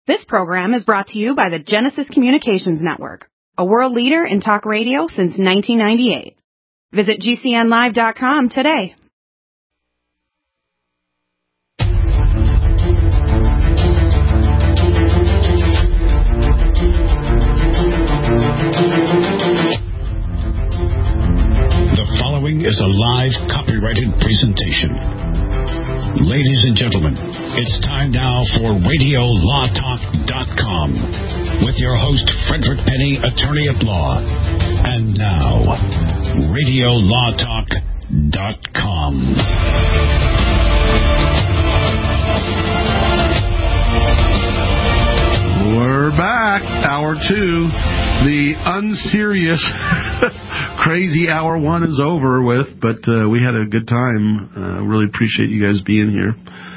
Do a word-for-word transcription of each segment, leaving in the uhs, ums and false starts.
This program is brought to you by the Genesis Communications Network, a world leader in talk radio since nineteen ninety-eight. Visit G C N live dot com today. The following is a live copyrighted presentation. Ladies and gentlemen, it's time now for radio law talk dot com with your host, Frederick Penny, attorney at law. And now, radio law talk dot com. We're back. Hour two. The unserious, crazy hour one is over with, but uh, we had a good time. Uh, really appreciate you guys being here.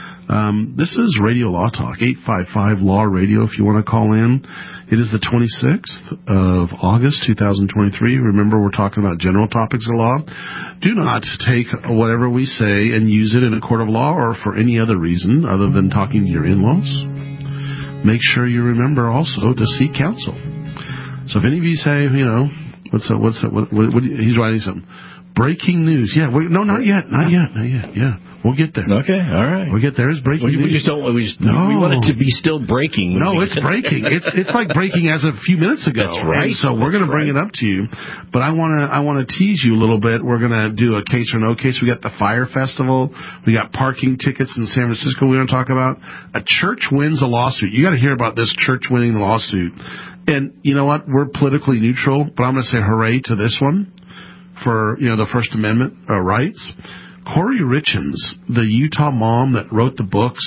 Um, this is Radio Law Talk, eight five five Law Radio if you want to call in. It is the twenty-sixth of August, two thousand twenty-three. Remember, we're talking about general topics of law. Do not take whatever we say and use it in a court of law or for any other reason other than talking to your in-laws. Make sure you remember also to seek counsel. So if any of you say, you know, what's that, what's that, what, what, what, he's writing something. Breaking news. Yeah, we, no, not yet, not yet, not yet, yeah. We'll get there. Okay, all right. We'll get there. It's breaking we, news. We just don't, we just, no. we want it to be still breaking. No, it's breaking. It's it's like breaking as of a few minutes ago. That's right. And so we're going to bring right. it up to you. But I want to I want to tease you a little bit. We're going to do a case or no case. We got the Fire Festival. We got parking tickets in San Francisco we're going to talk about. A church wins a lawsuit. You got to hear about this church winning the lawsuit. And you know what? We're politically neutral, but I'm going to say hooray to this one for, you know, the First Amendment uh, rights. Corey Richins, the Utah mom that wrote the books,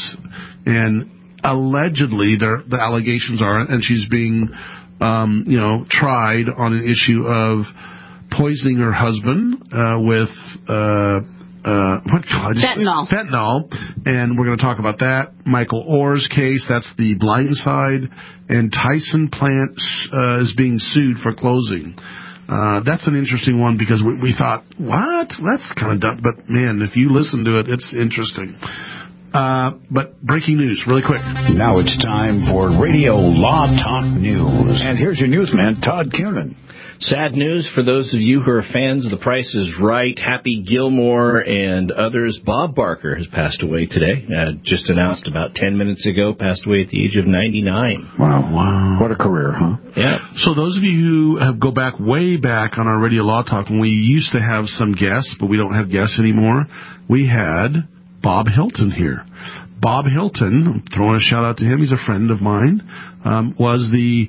and allegedly the allegations are, and she's being, um, you know, tried on an issue of poisoning her husband uh, with uh, uh, what fentanyl. Fentanyl, and we're going to talk about that. Michael Orr's case, that's the Blind Side, and Tyson Plant uh, is being sued for closing. Uh, that's an interesting one because we, we thought, what? That's kind of dumb. But, man, if you listen to it, it's interesting. Uh, but breaking news, really quick. Now it's time for Radio Law Talk News. And here's your newsman, Todd Cunin. Sad news for those of you who are fans of The Price is Right, Happy Gilmore, and others. Bob Barker has passed away today. Uh, just announced about ten minutes ago, passed away at the age of ninety-nine. Wow, wow. What a career, huh? Yeah. So those of you who have go back way back on our Radio Law Talk, when we used to have some guests, but we don't have guests anymore, we had Bob Hilton here. Bob Hilton, I'm throwing a shout out to him, he's a friend of mine, um, was the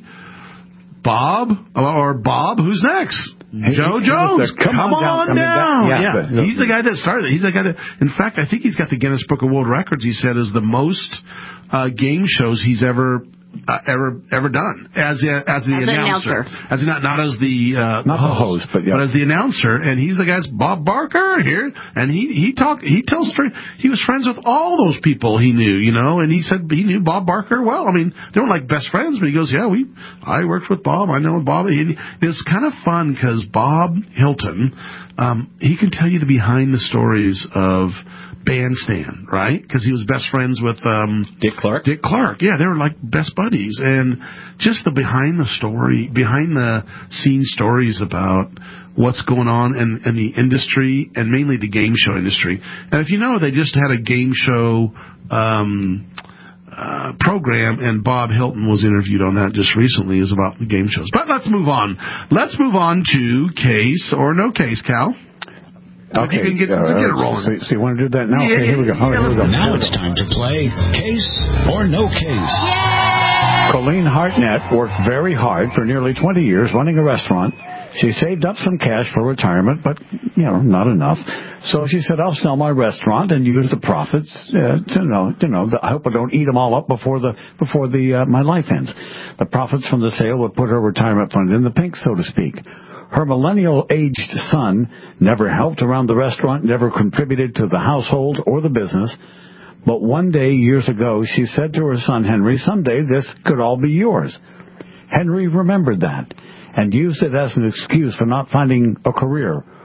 Bob, or Bob, who's next? Hey, Joe he, Jones. He come, come on down. down. down. Yeah, yeah. But, he's the guy that started it. He's the guy that, in fact, I think he's got the Guinness Book of World Records, he said, is the most uh, game shows he's ever Uh, ever ever done as a, as the as announcer. announcer, as not not as the uh, not host, the host, but, yeah. but as the announcer. And he's the guy's Bob Barker here, and he he talk he tells straight. He was friends with all those people he knew, you know, and he said he knew Bob Barker well. I mean, they weren't like best friends, but he goes, yeah, we I worked with Bob. I know Bob. He, it's kind of fun because Bob Hilton, um, he can tell you the behind the stories of Bandstand, right? Because he was best friends with um, Dick Clark. Dick Clark, yeah, they were like best buddies, and just the behind the story, behind the scene stories about what's going on in, in the industry, and mainly the game show industry. And if you know, they just had a game show um, uh, program, and Bob Hilton was interviewed on that just recently, is about the game shows. But let's move on. Let's move on to case or no case, Cal. Okay, you can get, uh, get it rolling. So, so you want to do that now? Yeah, okay, here we go. Right, here we go. Now it's time to play Case or No Case. Yay! Colleen Hartnett worked very hard for nearly twenty years running a restaurant. She saved up some cash for retirement, but, you know, not enough. So she said, I'll sell my restaurant and use the profits uh, to know, you know, I hope I don't eat them all up before the before the uh, my life ends. The profits from the sale would put her retirement fund in the pink, so to speak. Her millennial-aged son never helped around the restaurant, never contributed to the household or the business. But one day, years ago, she said to her son, Henry, someday this could all be yours. Henry remembered that and used it as an excuse for not finding a career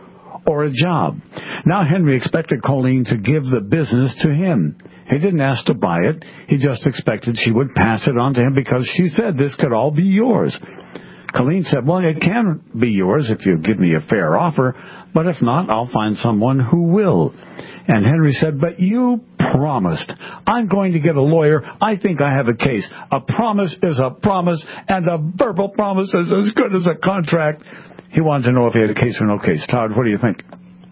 or a job. Now Henry expected Colleen to give the business to him. He didn't ask to buy it. He just expected she would pass it on to him because she said this could all be yours. Colleen said, well, it can be yours if you give me a fair offer, but if not, I'll find someone who will. And Henry said, but you promised. I'm going to get a lawyer. I think I have a case. A promise is a promise, and a verbal promise is as good as a contract. He wanted to know if he had a case or no case. Todd, what do you think?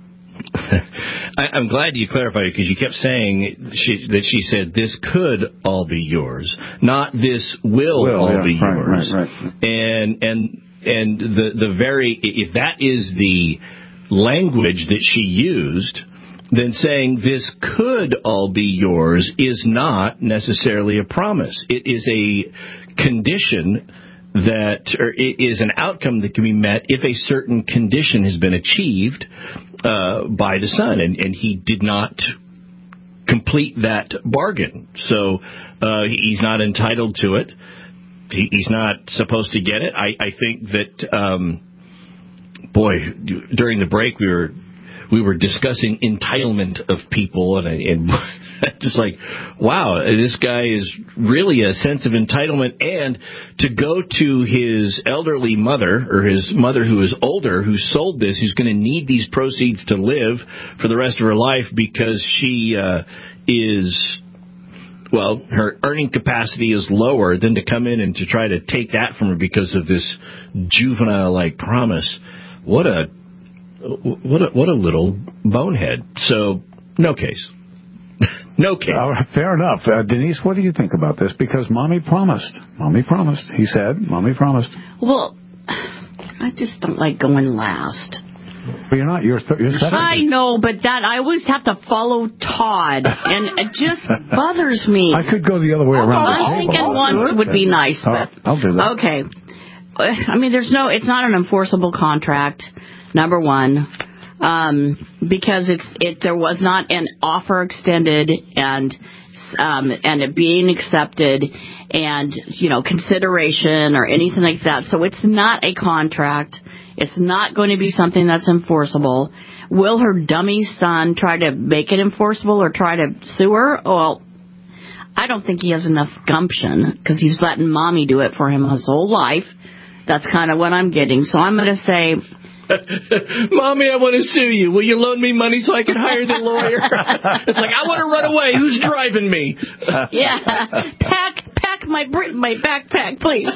I, I'm glad you clarified it because you kept saying she, that she said this could all be yours, not this will, will all yeah, be right, yours. Right, right. And and and the the very if that is the language that she used, then saying this could all be yours is not necessarily a promise. It is a condition that, or it is an outcome that can be met if a certain condition has been achieved uh, by the son, and, and he did not complete that bargain. So uh, he's not entitled to it. He, he's not supposed to get it. I, I think that, um, boy, during the break we were we were discussing entitlement of people, and, I, and just like, wow, this guy is really a sense of entitlement. And to go to his elderly mother, or his mother who is older, who sold this, who's going to need these proceeds to live for the rest of her life because she uh, is, well, her earning capacity is lower, than to come in and to try to take that from her because of this juvenile-like promise. What a What a, what a little bonehead. So, no case. no case. Uh, fair enough. Uh, Denise, what do you think about this? Because Mommy promised. Mommy promised. He said, Mommy promised. Well, I just don't like going last. Well, you're not. You're, th- you're second. I know, but that I always have to follow Todd, and it just bothers me. I could go the other way around. I'm thinking I'll once would be nice, but I'll do that. Okay. I mean, there's no. It's not an enforceable contract. Number one, um, because it's it there was not an offer extended and um, and it being accepted and you know consideration or anything like that. So it's not a contract. It's not going to be something that's enforceable. Will her dummy son try to make it enforceable or try to sue her? Well, I don't think he has enough gumption because he's letting Mommy do it for him his whole life. That's kind of what I'm getting. So I'm going to say, Mommy, I want to sue you. Will you loan me money so I can hire the lawyer? It's like, I want to run away. Who's driving me? Yeah. Pack pack my my backpack, please.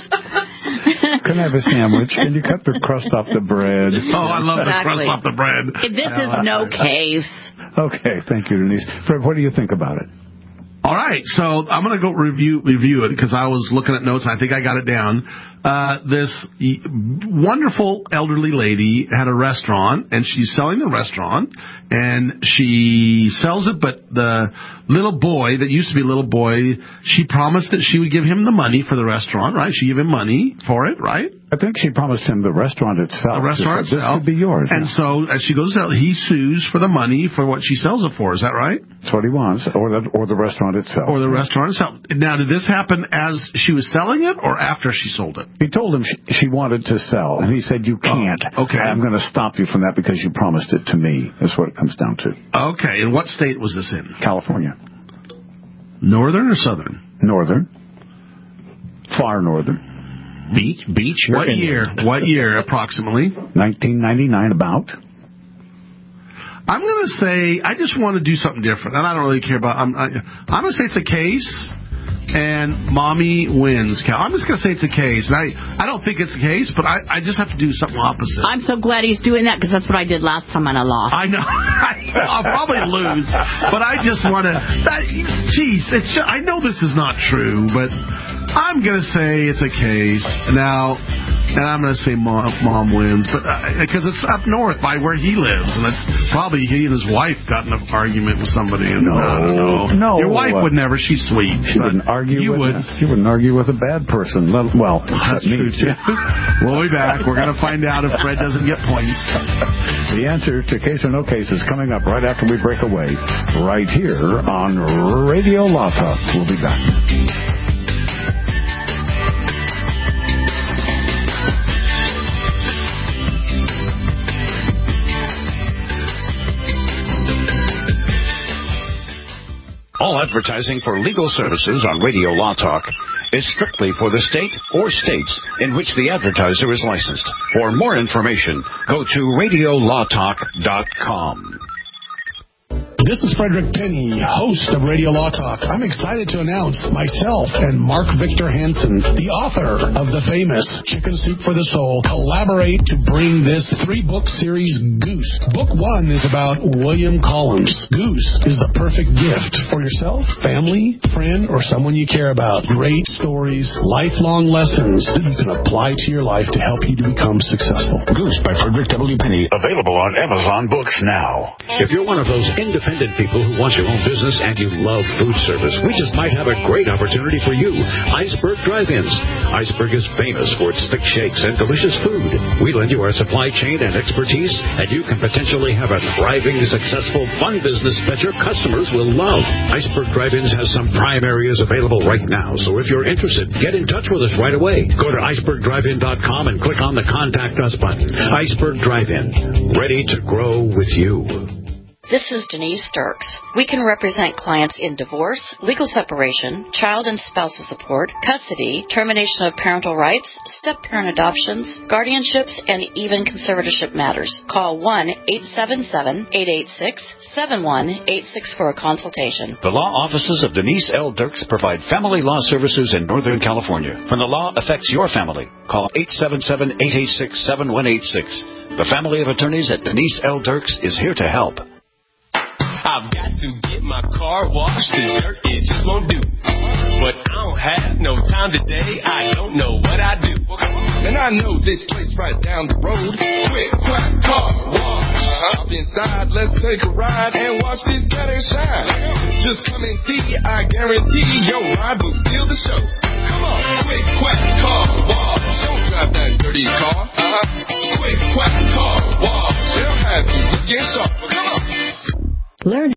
Can I have a sandwich? Can you cut the crust off the bread? Oh, I love Exactly. the crust off the bread. This is no case. Okay, thank you, Denise. Fred, what do you think about it? All right, so I'm going to go review review it because I was looking at notes. And I think I got it down. Uh, this wonderful elderly lady had a restaurant, and she's selling the restaurant, and she sells it, but the little boy that used to be a little boy, she promised that she would give him the money for the restaurant, right? She gave him money for it, right? I think she promised him the restaurant itself. The restaurant This itself. could be yours. And so as she goes out, he sues for the money for what she sells it for. Is that right? That's what he wants, or the or the restaurant itself. Or the restaurant itself. Now, did this happen as she was selling it or after she sold it? He told him she, she wanted to sell, and he said, you can't. Oh, okay. I'm going to stop you from that because you promised it to me. That's what it comes down to. Okay. And what state was this in? California. Northern or southern? Northern. Far northern. Beach? Beach? What year? What year, approximately? nineteen ninety-nine, about. I'm going to say, I just want to do something different, and I don't really care about, I'm, I, I'm going to say it's a case, and Mommy wins. Cal. I'm just going to say it's a case. And I, I don't think it's a case, but I, I just have to do something opposite. I'm so glad he's doing that because that's what I did last time and I lost. I know. I'll probably lose, but I just want to. Jeez, it's just, I know this is not true, but I'm going to say it's a case now, and I'm going to say mom, mom wins, but because uh, it's up north by where he lives, and it's probably he and his wife got in an argument with somebody. And No, I don't know. no. Your wife would never. She's sweet. She wouldn't argue. You with would. A, she wouldn't argue with a bad person. Well, That's me. true too. We'll be back. We're going to find out if Fred doesn't get points. The answer to Case or No Case is coming up right after we break away, right here on Radio Law Talk. We'll be back. Advertising for legal services on Radio Law Talk is strictly for the state or states in which the advertiser is licensed. For more information, go to radio law talk dot com. This is Frederick Penny, host of Radio Law Talk. I'm excited to announce myself and Mark Victor Hansen, the author of the famous Chicken Soup for the Soul, collaborate to bring this three-book series, Goose. Book one is about William Collins. Goose is the perfect gift for yourself, family, friend, or someone you care about. Great stories, lifelong lessons that you can apply to your life to help you to become successful. Goose by Frederick W. Penny, available on Amazon Books now. If you're one of those independent people who want your own business and you love food service, we just might have a great opportunity for you. Iceberg Drive-Ins. Iceberg is famous for its thick shakes and delicious food. We lend you our supply chain and expertise, and you can potentially have a thriving, successful, fun business that your customers will love. Iceberg Drive-Ins has some prime areas available right now, so if you're interested, get in touch with us right away. Go to iceberg drive in dot com and click on the Contact Us button. Iceberg Drive-In, ready to grow with you. This is Denise Dirks. We can represent clients in divorce, legal separation, child and spousal support, custody, termination of parental rights, step-parent adoptions, guardianships, and even conservatorship matters. Call one eight seven seven, eight eight six, seven one eight six for a consultation. The law offices of Denise L. Dirks provide family law services in Northern California. When the law affects your family, call eight seven seven, eight eight six, seven one eight six. The family of attorneys at Denise L. Dirks is here to help. I've got to get my car washed, the dirt it just won't do. But I don't have no time today, I don't know what I do. And I know this place right down the road, Quick Quack Car Wash. Uh-huh. Hop inside, let's take a ride and watch this gutter shine. Just come and see, I guarantee your ride will steal the show. Come on, Quick Quack Car Wash. Don't drive that dirty car. Uh-huh. Quick Quack Car Wash. They'll have you looking sharp. Come on. Learn.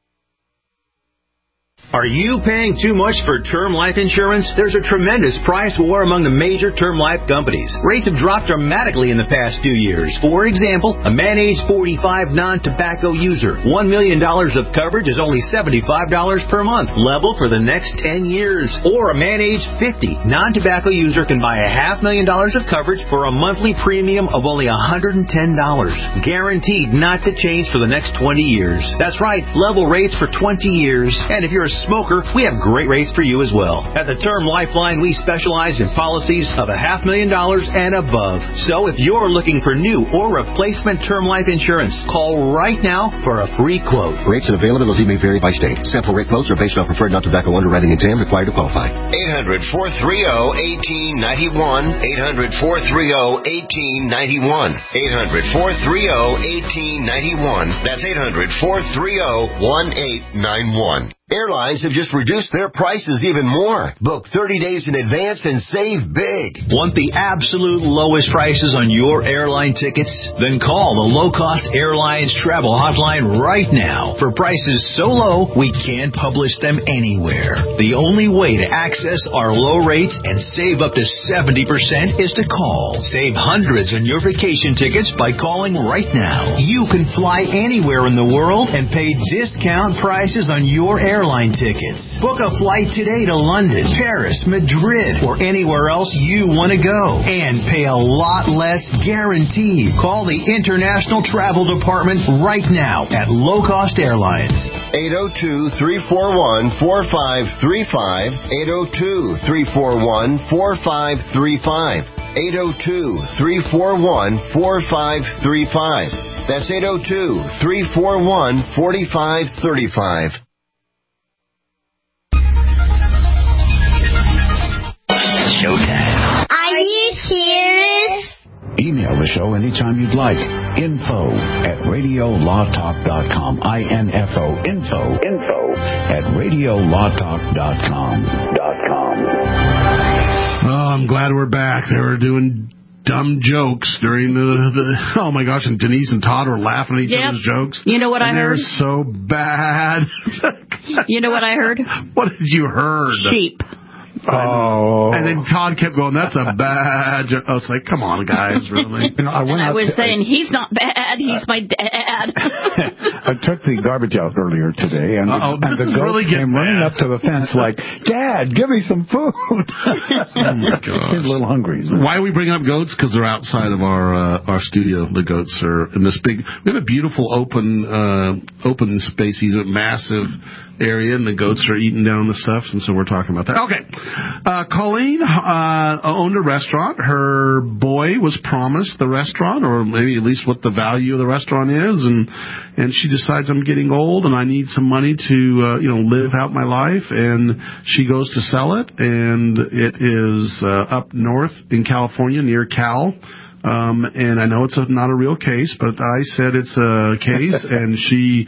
Are you paying too much for term life insurance? There's a tremendous price war among the major term life companies. Rates have dropped dramatically in the past two years. For example, a man age forty-five non-tobacco user, one million dollars of coverage is only seventy-five dollars per month, level for the next ten years. Or a man age fifty non-tobacco user can buy a half million dollars of coverage for a monthly premium of only one hundred ten dollars. Guaranteed not to change for the next twenty years. That's right, level rates for twenty years. And if you're a smoker, we have great rates for you as well. At the Term Lifeline, we specialize in policies of a half million dollars and above. So if you're looking for new or replacement term life insurance, call right now for a free quote. Rates and availability may vary by state. Sample rate quotes are based on preferred non-tobacco underwriting exam required to qualify. eight hundred, four three zero, one eight nine one. eight hundred, four three zero, one eight nine one. eight hundred, four three zero, one eight nine one. That's eight hundred, four three zero, one eight nine one. Airlines have just reduced their prices even more. Book thirty days in advance and save big. Want the absolute lowest prices on your airline tickets? Then call the Low Cost Airlines Travel Hotline right now. For prices so low, we can't publish them anywhere. The only way to access our low rates and save up to seventy percent is to call. Save hundreds on your vacation tickets by calling right now. You can fly anywhere in the world and pay discount prices on your airline airline tickets. Book a flight today to London, Paris, Madrid, or anywhere else you want to go. And pay a lot less guaranteed. Call the International Travel Department right now at Low Cost Airlines. eight oh two, three four one, four five three five. eight oh two, three four one, four five three five. eight oh two, three four one, four five three five. That's eight oh two, three four one, four five three five. Showtime. Are you serious? Email the show anytime you'd like. Info at radio law talk dot com. I N F O. Info. Info at radio law talk dot com. Dot com. Oh, I'm glad we're back. They were doing dumb jokes during the, the oh my gosh, and Denise and Todd were laughing at each yep. other's jokes. You know what and I heard? They're so bad. You know what I heard? What did you heard? Sheep. Oh. And then Todd kept going, that's a bad joke. I was like, come on, guys, really? You know, I, went and I out was to, saying, he's not bad, he's my dad. I took the garbage out earlier today, and, Uh-oh, and the this is goats really came getting running bad. up to the fence like, Dad, give me some food. Oh, my God. Seemed a little hungry. Why are we bringing up goats? Because they're outside of our uh, our studio. The goats are in this big. We have a beautiful open uh, open space. He's a massive area, and the goats are eating down the stuff, and so we're talking about that. Okay, uh, Colleen uh, owned a restaurant. Her boy was promised the restaurant, or maybe at least what the value of the restaurant is, and and she decides I'm getting old and I need some money to uh, you know live out my life, and she goes to sell it, and it is uh, up north in California near Cal. Um, and I know it's a, not a real case, but I said it's a case, and she,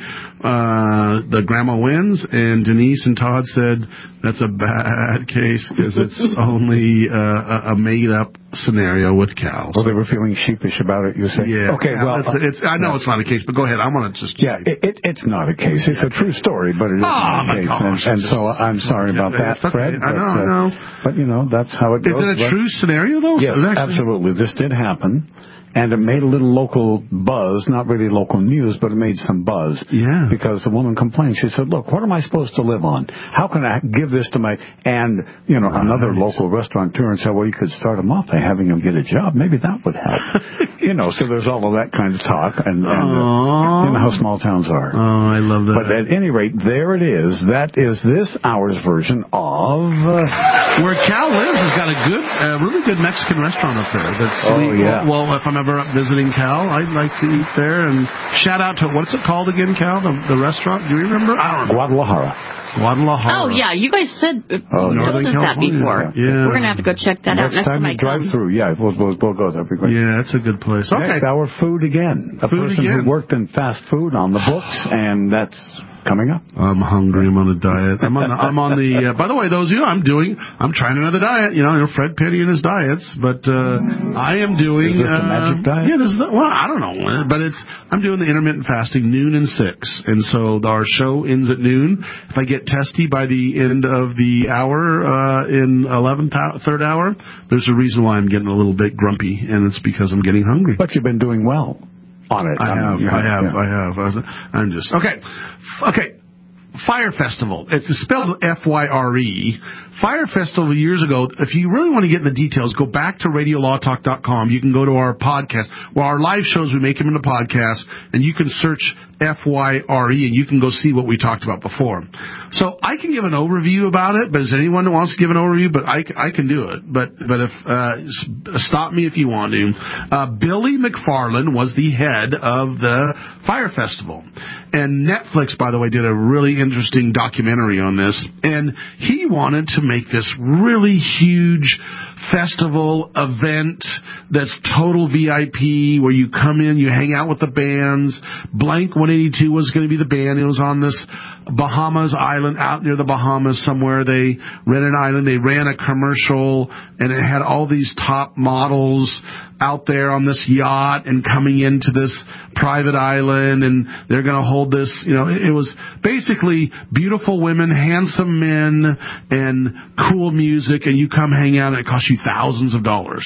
uh, the grandma wins, and Denise and Todd said that's a bad case because it's only uh, a made-up scenario with cows. Well, they were feeling sheepish about it, you say? Yeah. Okay, yeah, well... It's, it's, I know yeah. it's not a case, but go ahead. I want to just... Yeah, it, it, it's not a case. It's a true story, but it is oh, not a case. Gosh, and, and so I'm sorry about that, okay. Fred. I know, but, uh, I know. But, you know, that's how it goes. Is it a but, true scenario, though? Yes, actually... absolutely. This did happen. And it made a little local buzz, not really local news, but it made some buzz. Yeah. Because the woman complained. She said, look, what am I supposed to live on? How can I give this to my... And, you know, right. another local restaurateur and said, well, you could start him off by having him get a job. Maybe that would help. You know, so there's all of that kind of talk. And, and uh, you know how small towns are. Oh, I love that. But at any rate, there it is. That is this hour's version of... Uh, Where Cal lives has got a good, uh, really good Mexican restaurant up there. That's oh, sweet. yeah. Well, if I'm ever up visiting Cal, I'd like to eat there. And shout out to, what's it called again, Cal? The, the restaurant? Do you remember? I don't know. Guadalajara. Guadalajara. Oh, yeah. You guys said, oh, you told us that before. Yeah. We're going to have to go check that next out next time, time you I drive come. through. Yeah, we'll, we'll, we'll go there. That'd be great. Yeah, that's a good place. Okay. Next hour, food again. A food person again. who worked in fast food on the books, and that's coming up. I'm hungry. I'm on a diet. I'm on. The, I'm on the. Uh, by the way, those of you, I'm doing. I'm trying another diet. You know, Fred Penny and his diets, but uh, I am doing. Is this uh, the magic diet? Yeah, this is. The, well, I don't know, but it's. I'm doing the intermittent fasting, noon and six, and so our show ends at noon. If I get testy by the end of the hour uh, in eleventh third hour, there's a reason why I'm getting a little bit grumpy, and it's because I'm getting hungry. But you've been doing well on it. I, I have, mean, I have, yeah. I have. I have. I'm just okay. Okay. Fire Festival. It's spelled F Y R E. Fire Festival years ago, if you really want to get in the details, go back to radio law talk dot com. You can go to our podcast. Well, our live shows, we make them into podcasts, and you can search F Y R E, and you can go see what we talked about before. So I can give an overview about it, but is anyone that wants to give an overview? But I, I can do it. But but if uh, stop me if you want to. Uh, Billy McFarland was the head of the Fire Festival. And Netflix, by the way, did a really interesting documentary on this. And he wanted to make this really huge festival event that's total V I P, where you come in, you hang out with the bands. Blank one eighty-two was going to be the band. It was on this Bahamas island out near the Bahamas somewhere. They rented an island. They ran a commercial, and it had all these top models out there on this yacht and coming into this private island, and they're going to hold this, you know, it was basically beautiful women, handsome men, and cool music, and you come hang out, and it costs you thousands of dollars.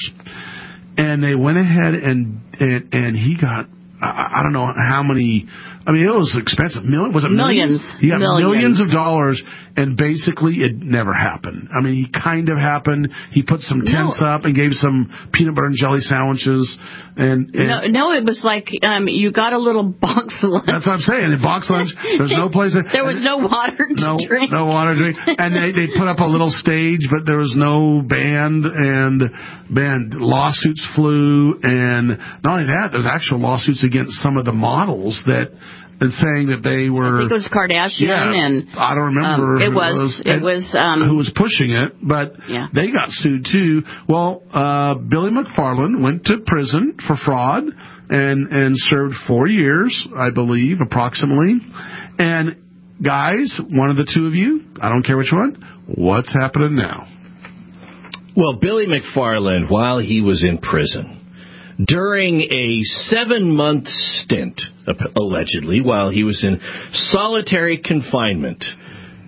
And they went ahead and, and, and he got, I, I don't know how many, I mean, it was expensive. Million, was it millions? Millions. He got millions. millions of dollars, and basically it never happened. I mean, he kind of happened. He put some tents no. up and gave some peanut butter and jelly sandwiches. And, and no, no, it was like um, you got a little box lunch. That's what I'm saying. A box lunch. There's no place. To, there was no water to no, drink. No water to drink. And they they put up a little stage, but there was no band. And man, lawsuits flew. And not only that, there's actual lawsuits against some of the models that. And saying that they were... I think it was Kardashian, yeah, and... I don't remember um, it who was... it was, it was um, who was pushing it, but yeah. they got sued, too. Well, uh, Billy McFarland went to prison for fraud and, and served four years, I believe, approximately. And, guys, one of the two of you, I don't care which one, what's happening now? Well, Billy McFarland, while he was in prison... During a seven-month stint, allegedly, while he was in solitary confinement,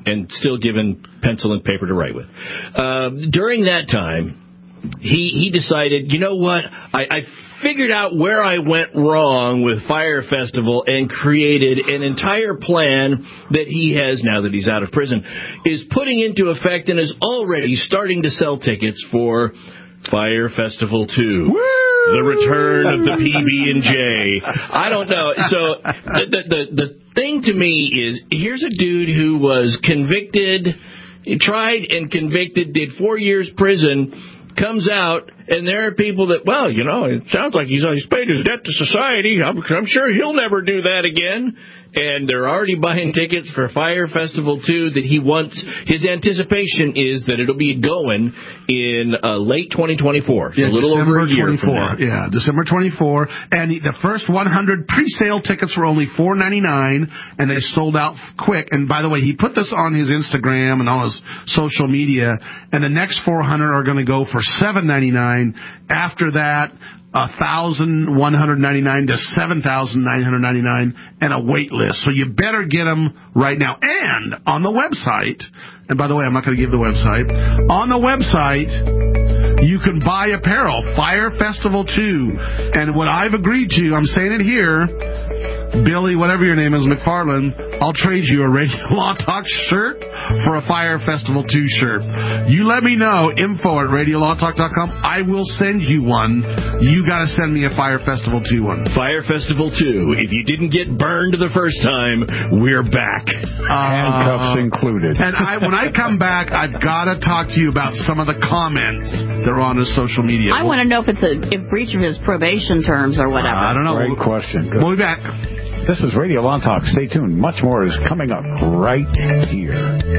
and still given pencil and paper to write with. Uh, during that time, he he decided, you know what, I, I figured out where I went wrong with Fire Festival and created an entire plan that he has, now that he's out of prison, is putting into effect and is already starting to sell tickets for Fire Festival two. Woo! The return of the P B and J. I don't know. So the, the the the thing to me is, here's a dude who was convicted, tried and convicted, did four years prison, comes out, and there are people that, well, you know, it sounds like he's, he's paid his debt to society. I'm, I'm sure he'll never do that again. And they're already buying tickets for Fire Festival two that he wants. His anticipation is that it'll be going in uh, late twenty twenty-four, yeah, a little December over a year from now. Yeah, December twenty-fourth. And the first one hundred pre-sale tickets were only four ninety-nine, and they sold out quick. And by the way, he put this on his Instagram and all his social media, and the next four hundred are going to go for seven ninety-nine. After that, one thousand one hundred ninety-nine to seven thousand nine hundred ninety-nine, and a wait list. So you better get them right now. And on the website, and by the way, I'm not going to give the website, on the website, you can buy apparel, Fire Festival two. And what I've agreed to, I'm saying it here, Billy, whatever your name is, McFarland, I'll trade you a Radio Law Talk shirt for a Fire Festival two shirt. You let me know, info at radio law talk dot com. I will send you one. You got to send me a Fire Festival two one. Fire Festival two. If you didn't get burned the first time, we're back. Uh, Handcuffs included. And I, when I come back, I've got to talk to you about some of the comments that are on his social media. I want to know if it's a if breach of his probation terms or whatever. Uh, I don't know. Great we'll, question. Good. We'll be back. This is Radio Law Talk. Stay tuned. Much more is coming up right here.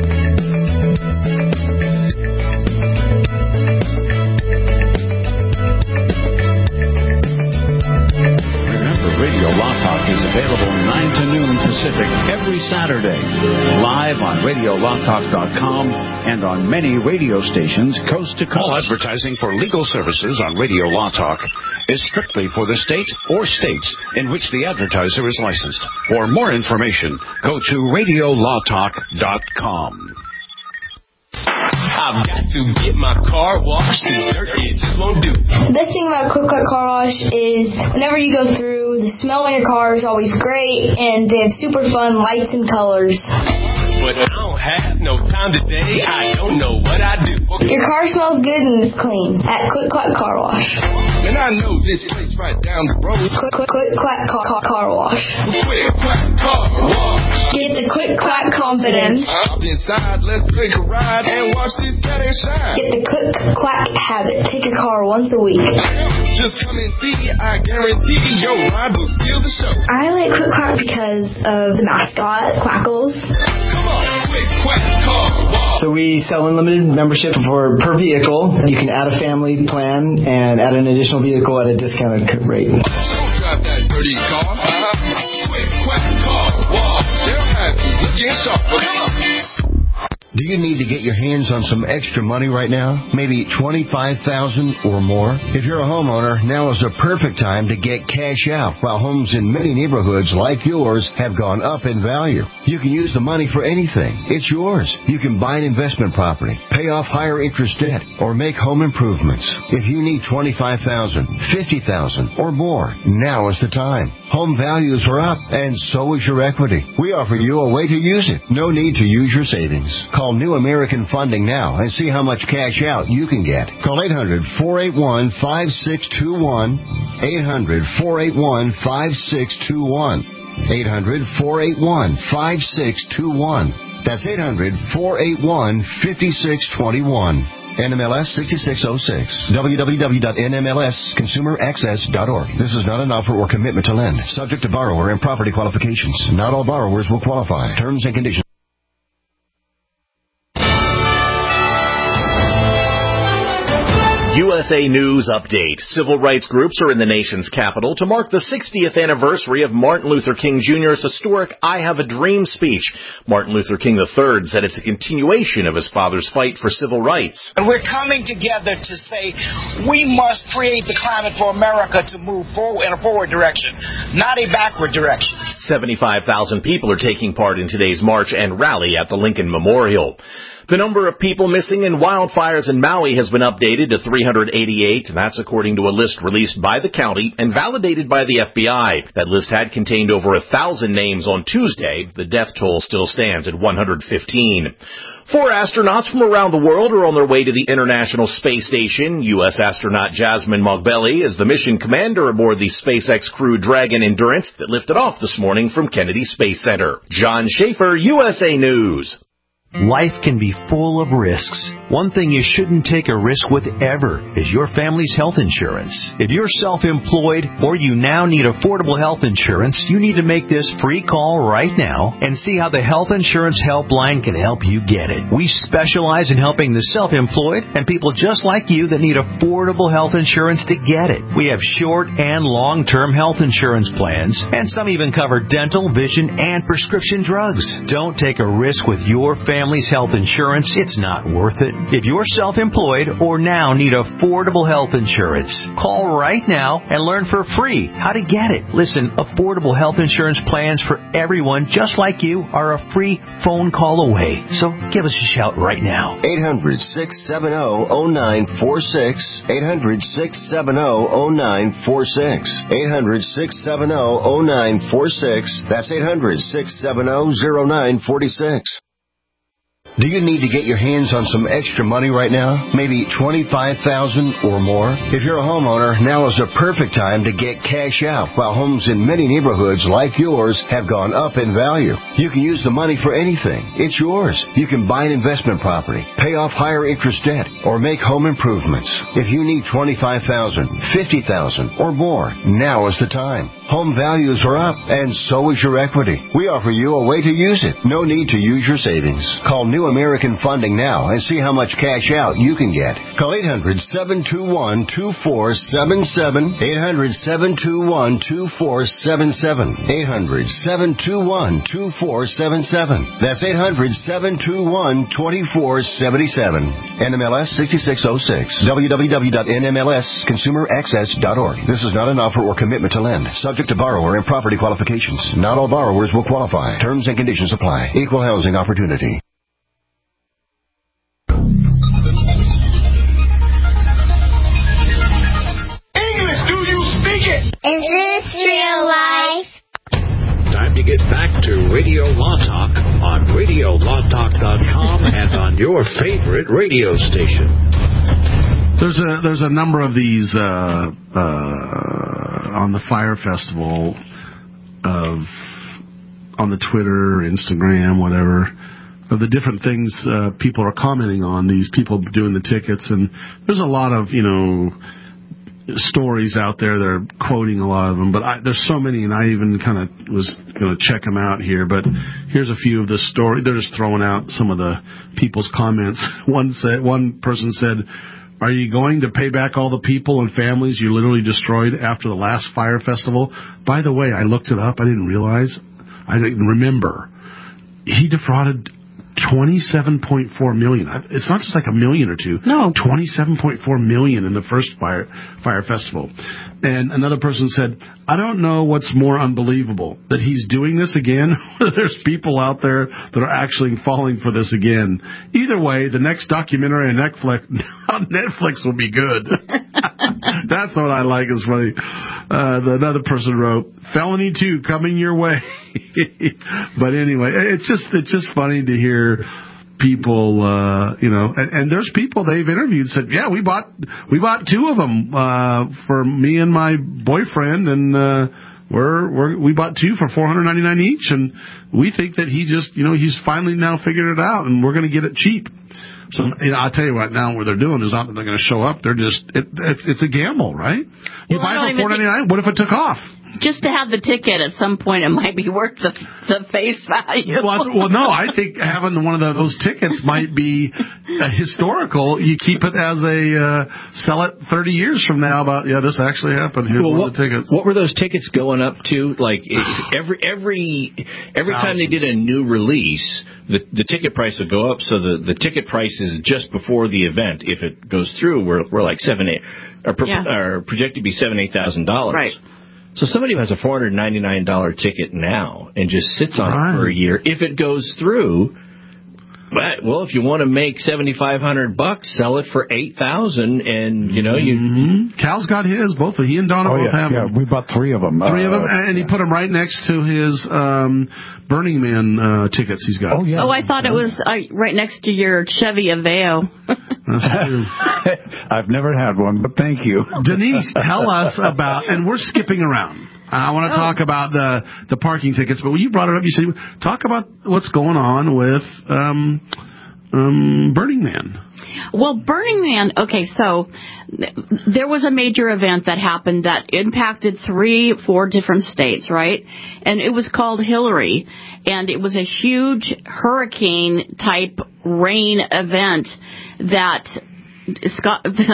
Radio Law Talk is available nine to noon Pacific every Saturday, live on radio law talk dot com and on many radio stations coast to coast. All advertising for legal services on Radio Law Talk is strictly for the state or states in which the advertiser is licensed. For more information, go to radio law talk dot com. I've got to get my car washed. This dirt, it just won't do. The best thing about Quick Cut Car Wash is whenever you go through, the smell in your car is always great, and they have super fun lights and colors. But I don't have no time today. I don't know what I do. Your car smells good and is clean at Quick Cut Car Wash. And I know this place right down the road. Quick Quick Quick Quack Car, car, car Wash. Quick Quack Car Wash. Get the Quick Quack confidence. Hop inside, let's take a ride and watch this cat and shine. Get the Quick Quack habit. Take your car once a week. Just come and see. I guarantee your ride will steal the show. I like Quick Quack because of the mascot, Quackles. Come on, Quick Quack Car Wash. So we sell unlimited membership for per vehicle. You can add a family plan and add an additional vehicle at a discounted rate. Don't drive that dirty car. Uh-huh. Quick Quack Car Wash. They'll have you looking sharp. Well, come on. Do you need to get your hands on some extra money right now? Maybe twenty-five thousand dollars or more? If you're a homeowner, now is the perfect time to get cash out while homes in many neighborhoods like yours have gone up in value. You can use the money for anything. It's yours. You can buy an investment property, pay off higher interest debt, or make home improvements. If you need twenty-five thousand dollars, fifty thousand dollars, or more, now is the time. Home values are up, and so is your equity. We offer you a way to use it. No need to use your savings. Call New American Funding now and see how much cash out you can get. Call eight hundred, four eight one, five six two one. eight hundred, four eight one, five six two one. eight hundred, four eight one, five six two one. That's eight hundred, four eight one, five six two one. N M L S sixty-six oh six. w w w dot n m l s consumer access dot org. This is not an offer or commitment to lend. Subject to borrower and property qualifications. Not all borrowers will qualify. Terms and conditions. U S A News Update. Civil rights groups are in the nation's capital to mark the sixtieth anniversary of Martin Luther King Junior's historic I Have a Dream speech. Martin Luther King the third said it's a continuation of his father's fight for civil rights. And we're coming together to say we must create the climate for America to move forward in a forward direction, not a backward direction. seventy-five thousand people are taking part in today's march and rally at the Lincoln Memorial. The number of people missing in wildfires in Maui has been updated to three hundred eighty-eight. That's according to a list released by the county and validated by the F B I. That list had contained over a thousand names on Tuesday. The death toll still stands at one hundred fifteen. Four astronauts from around the world are on their way to the International Space Station. U S astronaut Jasmine Mogbelli is the mission commander aboard the SpaceX Crew Dragon Endurance that lifted off this morning from Kennedy Space Center. John Schaefer, U S A News. Life can be full of risks. One thing you shouldn't take a risk with ever is your family's health insurance. If you're self-employed or you now need affordable health insurance, you need to make this free call right now and see how the Health Insurance Helpline can help you get it. We specialize in helping the self-employed and people just like you that need affordable health insurance to get it. We have short and long-term health insurance plans, and some even cover dental, vision, and prescription drugs. Don't take a risk with your family. Family's health insurance, it's not worth it. If you're self-employed or now need affordable health insurance, call right now and learn for free how to get it. Listen, affordable health insurance plans for everyone just like you are a free phone call away. So give us a shout right now. eight hundred, six seven zero, zero nine four six. eight hundred, six seven zero, zero nine four six. eight hundred, six seven zero, zero nine four six. That's eight hundred, six seven zero, zero nine four six. Do you need to get your hands on some extra money right now? Maybe twenty-five thousand dollars or more? If you're a homeowner, now is the perfect time to get cash out while homes in many neighborhoods like yours have gone up in value. You can use the money for anything. It's yours. You can buy an investment property, pay off higher interest debt, or make home improvements. If you need twenty-five thousand dollars, fifty thousand dollars or more, now is the time. Home values are up, and so is your equity. We offer you a way to use it. No need to use your savings. Call New American Funding now and see how much cash out you can get. Call eight hundred, seven two one, two four seven seven. eight hundred, seven two one, two four seven seven. eight hundred, seven two one, two four seven seven. That's eight hundred, seven two one, two four seven seven. N M L S sixty-six oh six. w w w dot n m l s consumer access dot org. This is not an offer or commitment to lend. Subject to borrower and property qualifications. Not all borrowers will qualify. Terms and conditions apply. Equal housing opportunity. Is this real life? Time to get back to Radio Law Talk on radio law talk dot com and on your favorite radio station. There's a there's a number of these uh, uh, on the Fire Festival of on the Twitter, Instagram, whatever, of the different things uh, people are commenting on. These people doing the tickets, and there's a lot of you know. stories out there. They're quoting a lot of them, but I, there's so many, and I even kind of was going to check them out here. But here's a few of the story. They're just throwing out some of the people's comments. One said, one person said, "Are you going to pay back all the people and families you literally destroyed after the last Fire Festival?" By the way, I looked it up. I didn't realize. I didn't remember. He defrauded twenty-seven point four million dollars. It's not just like a million or two. No. twenty-seven point four million dollars in the first fire fire festival. And another person said, "I don't know what's more unbelievable, that he's doing this again, or there's people out there that are actually falling for this again. Either way, the next documentary on Netflix, Netflix will be good." That's what I like is funny. Uh, the, another person wrote, "Felony two coming your way." But anyway, it's just it's just funny to hear people, uh, you know, and, and there's people they've interviewed said, "Yeah, we bought we bought two of them uh, for me and my boyfriend, and uh, we're, we're we bought two for four hundred ninety-nine each, and we think that he just, you know, he's finally now figured it out, and we're going to get it cheap." So, you know, I'll tell you what, now what they're doing is not that they're going to show up. They're just, it, it's, it's a gamble, right? You well, buy it for four ninety-nine. What if it took off? just to have the ticket at some point, it might be worth the, the face value. Well, well, no, I think having one of the, those tickets might be uh, historical. You keep it as a uh, sell it thirty years from now about, yeah, this actually happened. Here's well, one what, of the tickets. What were those tickets going up to? Like every every every time they did a new release, the the ticket price would go up. So the, the ticket prices just before the event, if it goes through, were were like seven eight, or, pro, yeah. or projected to be seven eight thousand dollars. Right. So somebody who has a four hundred ninety-nine dollars ticket now and just sits on right. it for a year, if it goes through, but, well, if you want to make seventy-five hundred bucks, sell it for eight thousand, and you know you. Mm-hmm. Cal's got his. Both he and Donna oh, both yeah, have yeah, them. We bought three of them. Three uh, of them, and he put them right next to his um, Burning Man uh, tickets he's got. Oh yeah. Oh, I thought it was uh, right next to your Chevy Aveo. That's true. I've never had one, but thank you. Denise, tell us about, and we're skipping around. I want to oh. talk about the the parking tickets, but when you brought it up, you said, talk about what's going on with um, um, Burning Man. Well, Burning Man, okay, so there was a major event that happened that impacted three, four different states, right? And it was called Hillary, and it was a huge hurricane-type rain event that... Scott, she's,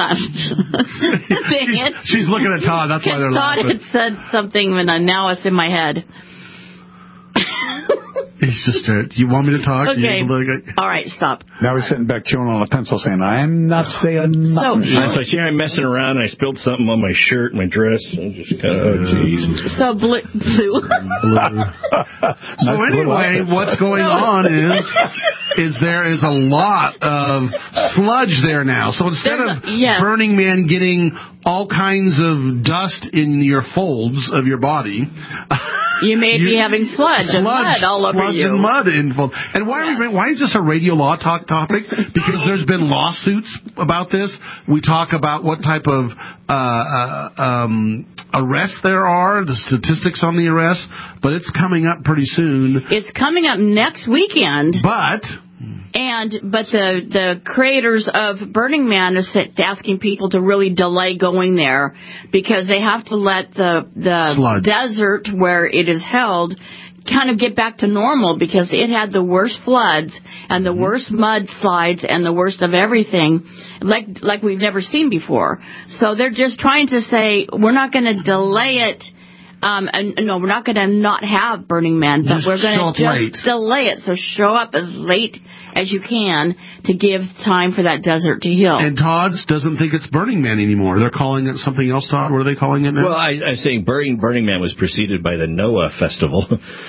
she's looking at Todd. That's why they're laughing. Todd had said something, and now it's in my head. He's just, uh, do you want me to talk? Okay. All right, stop. Now he's sitting back chewing on a pencil saying, I'm not saying nothing. So, uh, so here I'm messing around, and I spilled something on my shirt, my dress. And just kind of, oh, jeez. So blue. blue. blue. So anyway, what's going on is, is there is a lot of sludge there now. So instead There's of a, yeah. Burning Man getting all kinds of dust in your folds of your body... You may you, be having sludge, sludge and mud all over sludge you. and mud involved. And why are we? Why is this a radio law talk topic? Because there's been lawsuits about this. We talk about what type of uh, uh, um, arrests there are, the statistics on the arrests, but it's coming up pretty soon. It's coming up next weekend. But. And but the the creators of Burning Man are asking people to really delay going there because they have to let the the Sludge. desert where it is held kind of get back to normal because it had the worst floods and the worst mudslides and the worst of everything like like we've never seen before. So they're just trying to say we're not going to delay it. Um, and, no, we're not going to not have Burning Man, but just we're going to just late. delay it. So show up as late as you can to give time for that desert to heal. And Todd's doesn't think it's Burning Man anymore. They're calling it something else, Todd. What are they calling it now? Well, I, I'm saying Burning, Burning Man was preceded by the Noah Festival.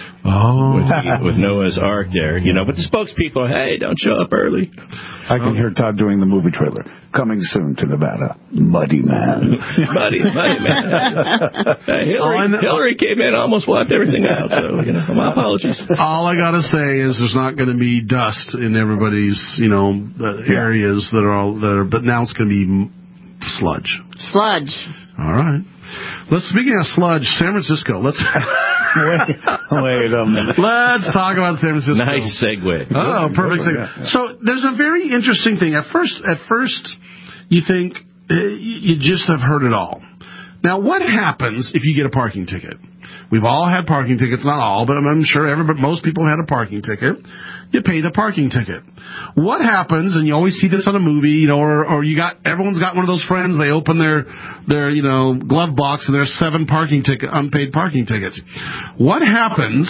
Oh. with, the, with Noah's Ark there, you know. But the spokespeople, hey, don't show up early. I can hear Todd doing the movie trailer. Coming soon to Nevada. Muddy Man. Muddy, muddy Man. Uh, Hillary, Hillary came in, almost wiped everything out. So, you know, my apologies. All I got to say is there's not going to be dust in everybody's, you know, areas that are all that are, but now it's going to be sludge. Sludge. All right. Let's speaking of sludge, San Francisco. Let's wait, wait a minute. Let's talk about San Francisco. Nice segue. Oh, perfect segue. So there's a very interesting thing. At first, at first, you think uh, you just have heard it all. Now, what happens if you get a parking ticket? We've all had parking tickets, not all, but I'm sure everybody, most people had a parking ticket. You pay the parking ticket. What happens, and you always see this on a movie, you know, or, or you got, everyone's got one of those friends, they open their, their, you know, glove box and there's seven parking ticket, unpaid parking tickets. What happens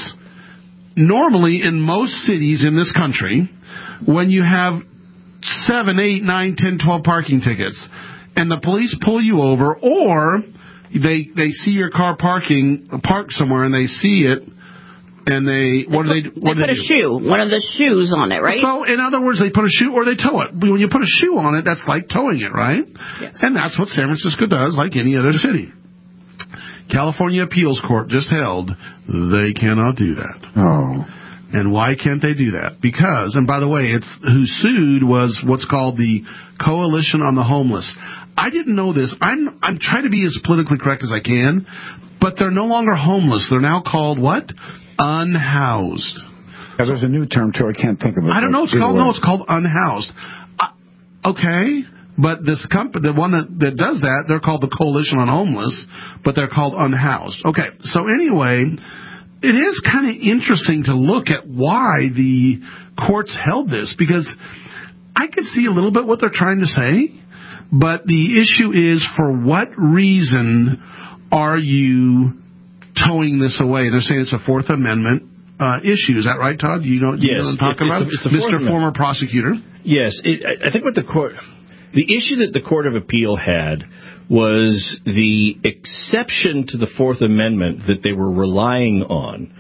normally in most cities in this country when you have seven, eight, nine, ten, twelve parking tickets and the police pull you over, or they they see your car parking parked somewhere and they see it, and they what they do they what they do put they a do? shoe, one of the shoes on it, right? So in other words, they put a shoe or they tow it. When you put a shoe on it, that's like towing it, right? Yes. And that's what San Francisco does, like any other city. California Appeals Court just held they cannot do that. Oh. And why can't they do that? Because, and by the way, it's who sued was what's called the Coalition on the Homeless. I didn't know this. I'm I'm trying to be as politically correct as I can, but they're no longer homeless. They're now called what? Unhoused. Yeah, there's a new term too. I can't think of it. I don't know. It's called no. It's called unhoused. Uh, okay, But this company, the one that, that does that, they're called the Coalition on Homeless, but they're called Unhoused. Okay, so anyway, it is kind of interesting to look at why the courts held this, because I could see a little bit what they're trying to say, but the issue is, for what reason are you towing this away? They're saying it's a Fourth Amendment uh, issue. Is that right, Todd? You know, you yes, know what I'm talking it's about? A, it's a Mister Former Prosecutor. Yes, it, I think what the court, the issue that the Court of Appeal had was the exception to the Fourth Amendment that they were relying on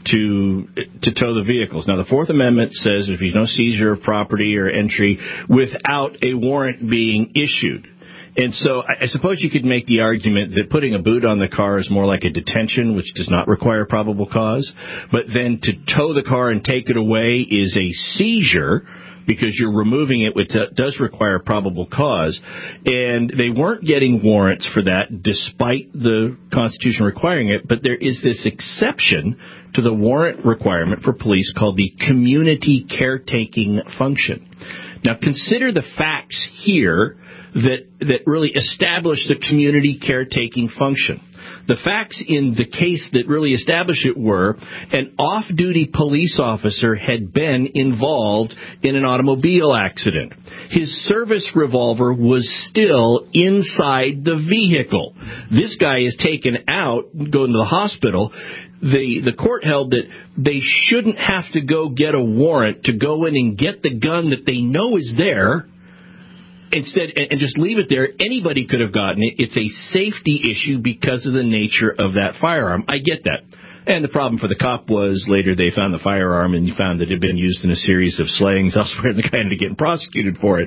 to to tow the vehicles. Now, the Fourth Amendment says if there's no seizure of property or entry without a warrant being issued. And so I, I suppose you could make the argument that putting a boot on the car is more like a detention, which does not require probable cause. But then to tow the car and take it away is a seizure, because you're removing it, which does require probable cause. And they weren't getting warrants for that, despite the Constitution requiring it. But there is this exception to the warrant requirement for police called the community caretaking function. Now, consider the facts here that that really establish the community caretaking function. The facts in the case that really established it were an off-duty police officer had been involved in an automobile accident. His service revolver was still inside the vehicle. This guy is taken out, going to the hospital. The, the court held that they shouldn't have to go get a warrant to go in and get the gun that they know is there. Instead, and just leave it there. Anybody could have gotten it. It's a safety issue because of the nature of that firearm. I get that. And the problem for the cop was later they found the firearm and found that it had been used in a series of slayings elsewhere, and the guy ended up getting prosecuted for it.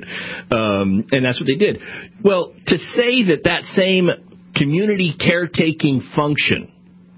Um, and that's what they did. Well, to say that that same community caretaking function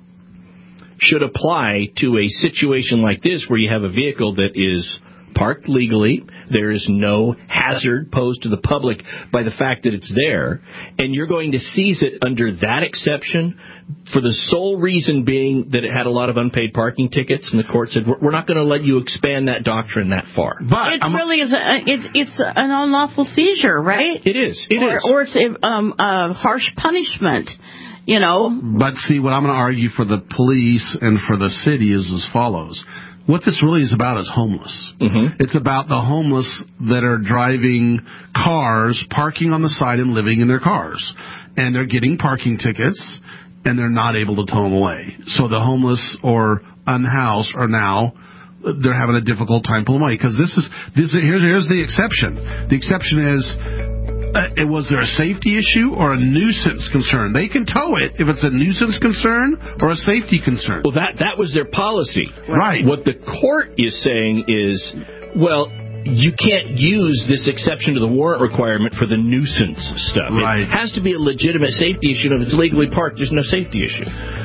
should apply to a situation like this, where you have a vehicle that is parked legally, there is no hazard posed to the public by the fact that it's there, and you're going to seize it under that exception for the sole reason being that it had a lot of unpaid parking tickets, and the court said, we're not going to let you expand that doctrine that far. But it really is a, it's it's an unlawful seizure, right? It is. It or, is. Or it's a, um, a harsh punishment. You know. But see, what I'm going to argue for the police and for the city is as follows. What this really is about is homeless. Mm-hmm. It's about the homeless that are driving cars, parking on the side and living in their cars. And they're getting parking tickets, and they're not able to tow them away. So the homeless or unhoused are now, they're having a difficult time pulling away. Because this is, this is here's, here's the exception. The exception is, Uh, was there a safety issue or a nuisance concern? They can tow it if it's a nuisance concern or a safety concern. Well, that that was their policy. Right. What the court is saying is, well, you can't use this exception to the warrant requirement for the nuisance stuff. Right. It has to be a legitimate safety issue. And if it's legally parked, there's no safety issue.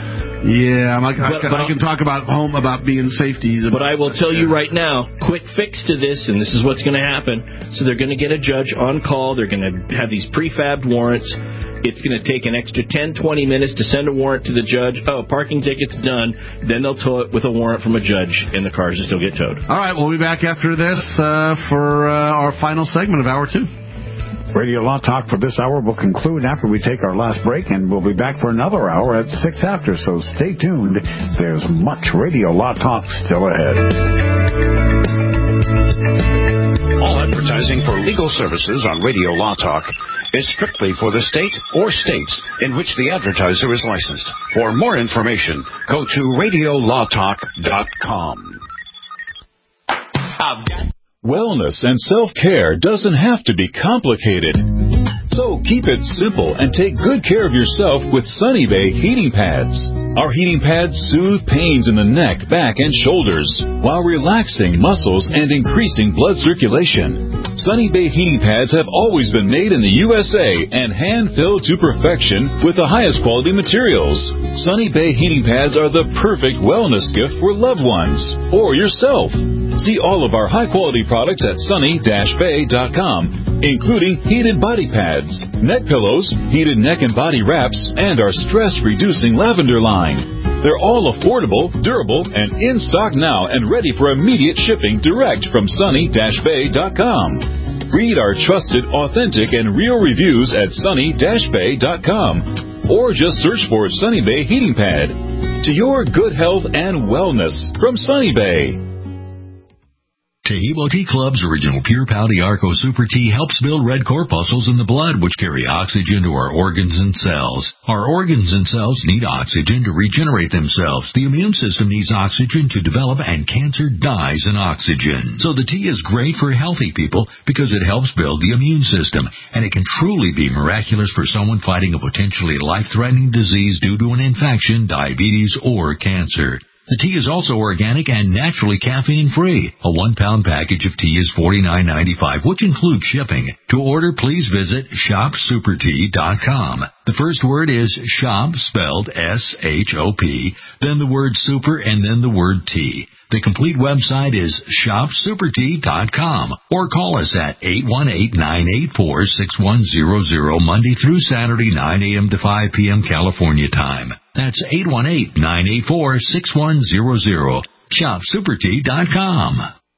Yeah, I'm like, but, I, can, but I can talk about home about being safety. But I will tell you right now, quick fix to this, and this is what's going to happen. So they're going to get a judge on call. They're going to have these prefabbed warrants. It's going to take an extra ten, twenty minutes to send a warrant to the judge. Oh, parking ticket's done. Then they'll tow it with a warrant from a judge, and the cars will still get towed. All right, we'll be back after this uh, for uh, our final segment of Hour two. Radio Law Talk for this hour will conclude after we take our last break, and we'll be back for another hour at six after, so stay tuned. There's much Radio Law Talk still ahead. All advertising for legal services on Radio Law Talk is strictly for the state or states in which the advertiser is licensed. For more information, go to radio law talk dot com. I've got Wellness and self-care doesn't have to be complicated. So keep it simple and take good care of yourself with Sunny Bay heating pads. Our heating pads soothe pains in the neck, back, and shoulders while relaxing muscles and increasing blood circulation. Sunny Bay heating pads have always been made in the U S A and hand-filled to perfection with the highest quality materials. Sunny Bay heating pads are the perfect wellness gift for loved ones or yourself. See all of our high-quality products at sunny dash bay dot com, including heated body pads, neck pillows, heated neck and body wraps, and our stress-reducing lavender line. They're all affordable, durable, and in stock now and ready for immediate shipping direct from sunny dash bay dot com. Read our trusted, authentic, and real reviews at sunny dash bay dot com or just search for Sunny Bay Heating Pad. To your good health and wellness from Sunny Bay. Taheebo Tea Club's original Pure Pau Arco Super Tea helps build red corpuscles in the blood, which carry oxygen to our organs and cells. Our organs and cells need oxygen to regenerate themselves. The immune system needs oxygen to develop, and cancer dies in oxygen. So the tea is great for healthy people because it helps build the immune system, and it can truly be miraculous for someone fighting a potentially life-threatening disease due to an infection, diabetes, or cancer. The tea is also organic and naturally caffeine-free. A one-pound package of tea is forty-nine ninety-five, which includes shipping. To order, please visit shop super tea dot com. The first word is shop, spelled S H O P, then the word super, and then the word tea. The complete website is shop super tea dot com, or call us at eight one eight, nine eight four, six one zero zero Monday through Saturday, nine a.m. to five p.m. California time. That's eight one eight, nine eight four, six one zero zero. shop super tea dot com.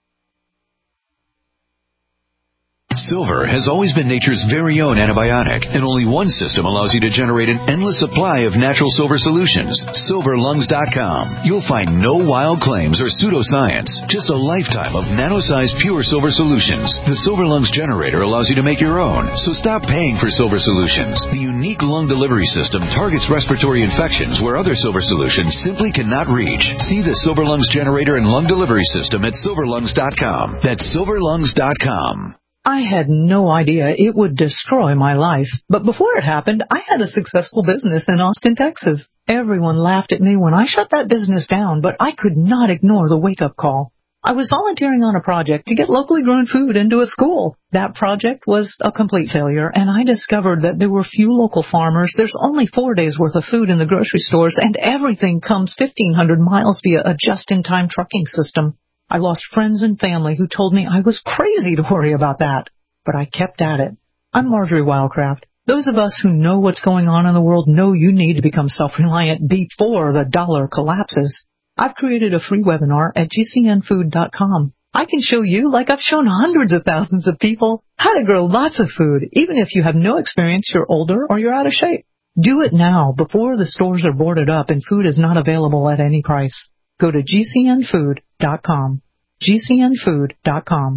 Silver has always been nature's very own antibiotic, and only one system allows you to generate an endless supply of natural silver solutions. silver lungs dot com. You'll find no wild claims or pseudoscience, just a lifetime of nano-sized pure silver solutions. The Silver Lungs generator allows you to make your own, so stop paying for silver solutions. The unique lung delivery system targets respiratory infections where other silver solutions simply cannot reach. See the Silver Lungs generator and lung delivery system at silver lungs dot com. That's silver lungs dot com. I had no idea it would destroy my life. But before it happened, I had a successful business in Austin, Texas. Everyone laughed at me when I shut that business down, but I could not ignore the wake-up call. I was volunteering on a project to get locally grown food into a school. That project was a complete failure, and I discovered that there were few local farmers. There's only four days' worth of food in the grocery stores, and everything comes fifteen hundred miles via a just-in-time trucking system. I lost friends and family who told me I was crazy to worry about that, but I kept at it. I'm Marjorie Wildcraft. Those of us who know what's going on in the world know you need to become self-reliant before the dollar collapses. I've created a free webinar at G C N food dot com. I can show you, like I've shown hundreds of thousands of people, how to grow lots of food, even if you have no experience, you're older, or you're out of shape. Do it now before the stores are boarded up and food is not available at any price. Go to G C N food dot com. G C N food dot com.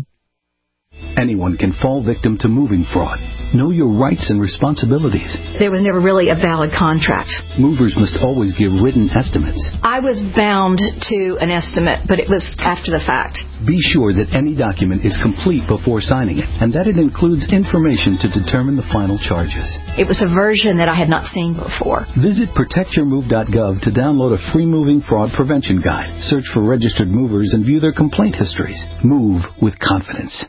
Anyone can fall victim to moving fraud. Know your rights and responsibilities. There was never really a valid contract. Movers must always give written estimates. I was bound to an estimate, but it was after the fact. Be sure that any document is complete before signing it, and that it includes information to determine the final charges. It was a version that I had not seen before. Visit protect your move dot gov to download a free moving fraud prevention guide. Search for registered movers and view their complaint histories. Move with confidence.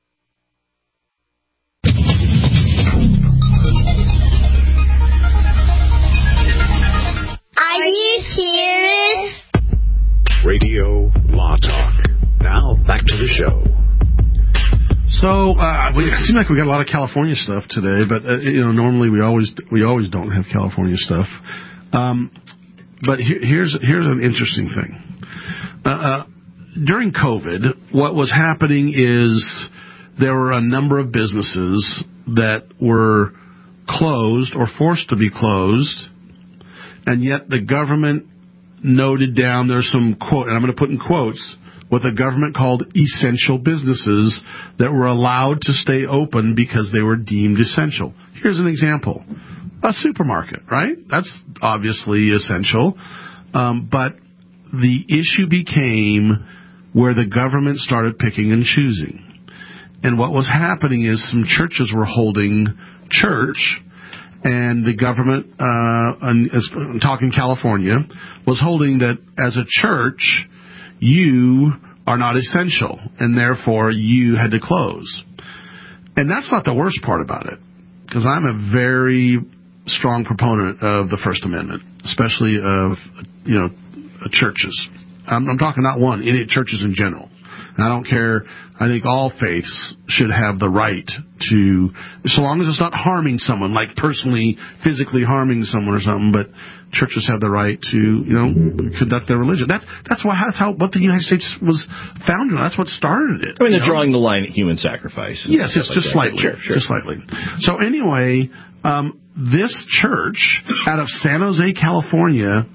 Are you serious? Radio Law Talk. Now, back to the show. So uh, we, it seems like we got a lot of California stuff today, but uh, you know, normally we always we always don't have California stuff. Um, but here, here's here's an interesting thing. Uh, uh, during COVID, what was happening is there were a number of businesses that were closed or forced to be closed, and yet the government noted down, there's some quote, and I'm going to put in quotes, what the government called essential businesses that were allowed to stay open because they were deemed essential. Here's an example. A supermarket, right? That's obviously essential. Um, but the issue became where the government started picking and choosing. And what was happening is some churches were holding church, and the government, uh, I'm talking California, was holding that as a church, you are not essential, and therefore you had to close. And that's not the worst part about it, because I'm a very strong proponent of the First Amendment, especially of, you know, churches. I'm, I'm talking not one, any churches in general. And I don't care. I think all faiths should have the right to, so long as it's not harming someone, like personally, physically harming someone or something, but churches have the right to, you know, conduct their religion. That, that's why, that's how, what the United States was founded on. That's what started it. I mean, they're know? drawing the line at human sacrifice. Yes, it's like just that. slightly. Sure, sure. Just slightly. So anyway, um, this church out of San Jose, California,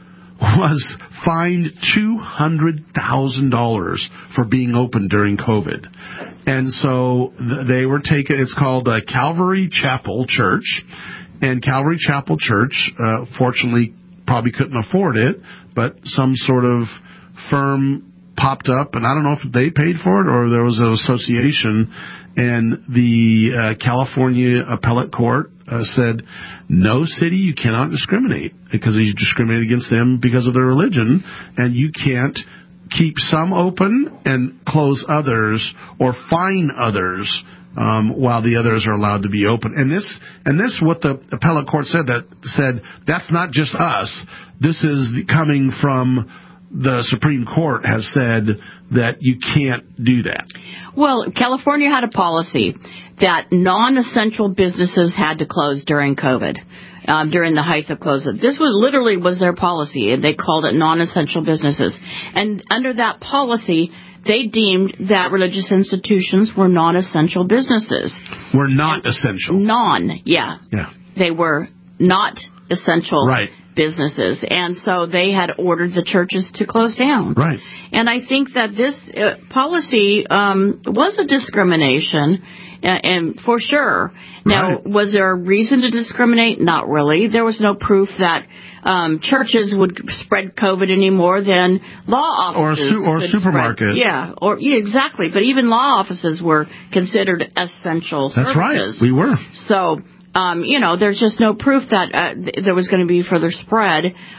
was fined two hundred thousand dollars for being open during COVID. And so th- they were taken, it's called uh, Calvary Chapel Church. And Calvary Chapel Church, uh, fortunately, probably couldn't afford it, but some sort of firm popped up, and I don't know if they paid for it or there was an association, and the uh, California Appellate Court uh, said, no city, you cannot discriminate, because you discriminate against them because of their religion, and you can't keep some open and close others or fine others um, while the others are allowed to be open. And this, and this, what the appellate court said, that said that's not just us. This is the, coming from the Supreme Court has said that you can't do that. Well, California had a policy that non-essential businesses had to close during COVID, um, during the height of COVID. This was literally was their policy, and they called it non-essential businesses. And under that policy, they deemed that religious institutions were non-essential businesses. Were not and essential. Non, yeah. Yeah. They were not essential. Right. Businesses, and so they had ordered the churches to close down. Right. And I think that this uh, policy um, was a discrimination, uh, and for sure. Now, right. Was there a reason to discriminate? Not really. There was no proof that um, churches would spread COVID any more than law offices. Or a, su- or a supermarket. Spread. Yeah, or yeah, exactly. But even law offices were considered essential That's services. Right. We were. So. Um, you know, there's just no proof that uh, th- there was going to be further spread.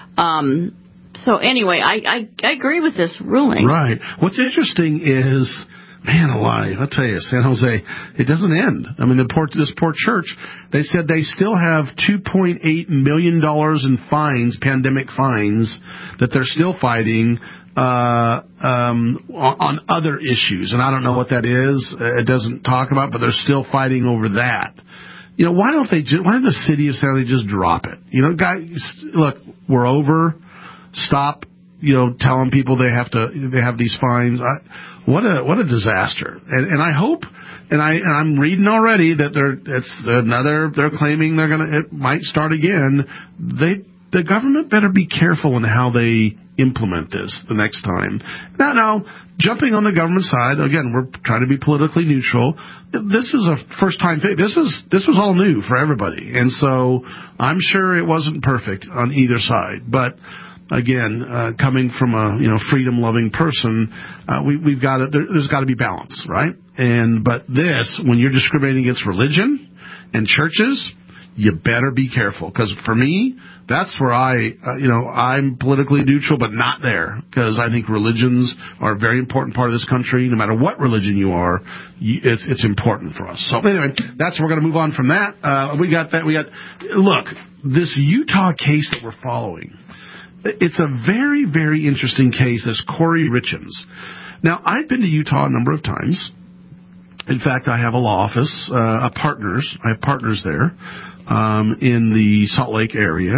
Um, so anyway, I, I, I agree with this ruling. Right. What's interesting is, man alive, I'll tell you, San Jose, it doesn't end. I mean, the poor, this poor church, they said they still have two point eight million dollars in fines, pandemic fines, that they're still fighting uh, um, on, on other issues. And I don't know what that is. It doesn't talk about, but they're still fighting over that. You know, why don't they just, why doesn't the city of San Jose just drop it? You know, guys, look, we're over. Stop, you know, telling people they have to, they have these fines. I, what a, what a disaster. And, and I hope, and I, and I'm reading already that they're, it's another, they're claiming they're gonna, it might start again. They, the government better be careful in how they implement this the next time. Now, now, jumping on the government side, again, we're trying to be politically neutral. This is a first-time thing. This is this was all new for everybody, and so I'm sure it wasn't perfect on either side. But again, uh, coming from a you know freedom-loving person, uh, we, we've got to, there, there's got to be balance, right? And but this, when you're discriminating against religion and churches, you better be careful, because for me, that's where I, uh, you know, I'm politically neutral, but not there, because I think religions are a very important part of this country. No matter what religion you are, you, it's it's important for us. So anyway, that's we're going to move on from that. Uh, we got that. We got look, this Utah case that we're following. It's a very very interesting case. This Corey Richens. Now, I've been to Utah a number of times. In fact, I have a law office, uh, a partners. I have partners there. Um, in the Salt Lake area.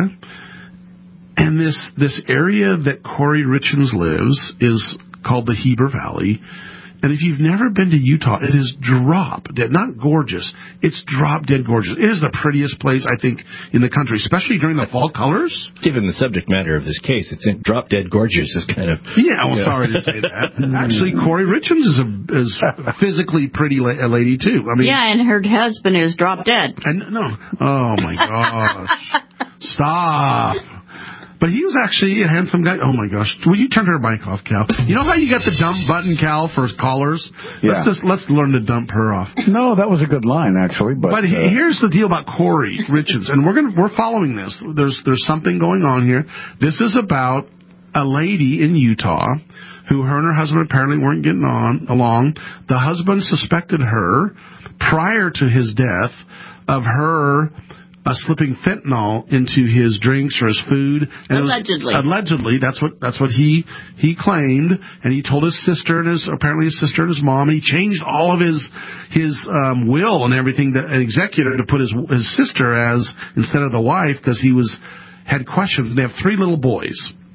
And this, this area that Corey Richens lives is called the Heber Valley. And if you've never been to Utah, it is drop dead, not gorgeous. It's drop dead gorgeous. It is the prettiest place, I think, in the country, especially during the fall colors. Given the subject matter of this case, it's in drop dead gorgeous is kind of... Yeah, well, sorry to say that. Actually, Corey Richens is a, is a physically pretty la- a lady, too. I mean, yeah, and her husband is drop dead. And no. Oh, my gosh. Stop. But he was actually a handsome guy. Oh, my gosh. Will you turn her mic off, Cal? You know how you got the dump button, Cal, for callers? Yeah. Let's just, let's learn to dump her off. No, that was a good line, actually. But, but uh, here's the deal about Corey Richens, and we're gonna we're following this. There's there's something going on here. This is about a lady in Utah who her and her husband apparently weren't getting on along. The husband suspected her prior to his death of her uh, slipping fentanyl into his drinks or his food. And allegedly. Was, allegedly, that's what that's what he he claimed, and he told his sister and his apparently his sister and his mom, and he changed all of his his um, will and everything, that an executor to put his his sister as instead of the wife, because he was had questions. They have three little boys.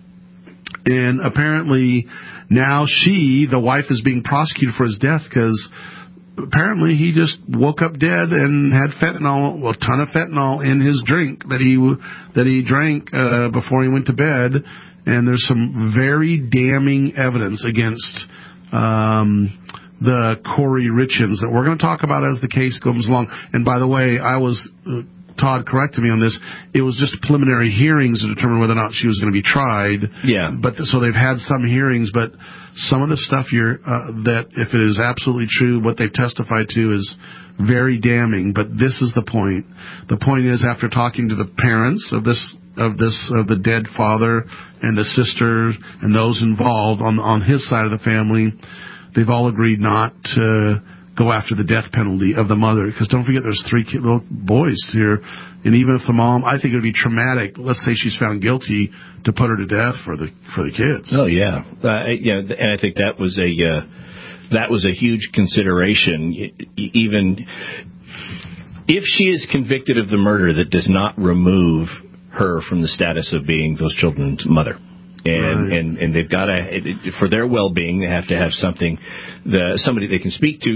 And apparently now she, the wife, is being prosecuted for his death because apparently he just woke up dead and had fentanyl, well, a ton of fentanyl in his drink that he that he drank uh, before he went to bed. And there's some very damning evidence against um, the Corey Richins that we're going to talk about as the case goes along. And by the way, I was... Uh, Todd corrected me on this. It was just preliminary hearings to determine whether or not she was going to be tried. Yeah. But so they've had some hearings, but some of the stuff you're, uh, that if it is absolutely true, what they've testified to is very damning. But this is the point. The point is, after talking to the parents of this of this of the dead father and the sister and those involved on on his side of the family, they've all agreed not to go after the death penalty of the mother, because don't forget there's three kid, little boys here, and even if the mom, I think it would be traumatic. Let's say she's found guilty, to put her to death for the for the kids. Oh yeah, uh, yeah, and I think that was a uh, that was a huge consideration. Even if she is convicted of the murder, that does not remove her from the status of being those children's mother. And, right. and and they've got to, for their well-being, they have to have something, the, somebody they can speak to.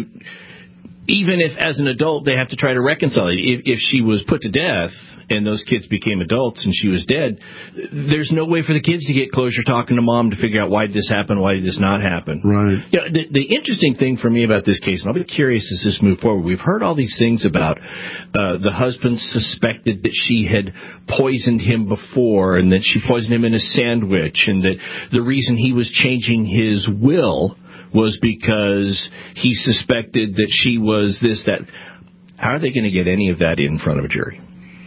Even if, as an adult, they have to try to reconcile it. If, if she was put to death and those kids became adults and she was dead, there's no way for the kids to get closure talking to mom to figure out why did this happen, why did this not happen. Right. You know, the, the interesting thing for me about this case, and I'll be curious as this moves forward, we've heard all these things about uh, the husband suspected that she had poisoned him before and that she poisoned him in a sandwich, and that the reason he was changing his will was because he suspected that she was this, that. How are they going to get any of that in front of a jury?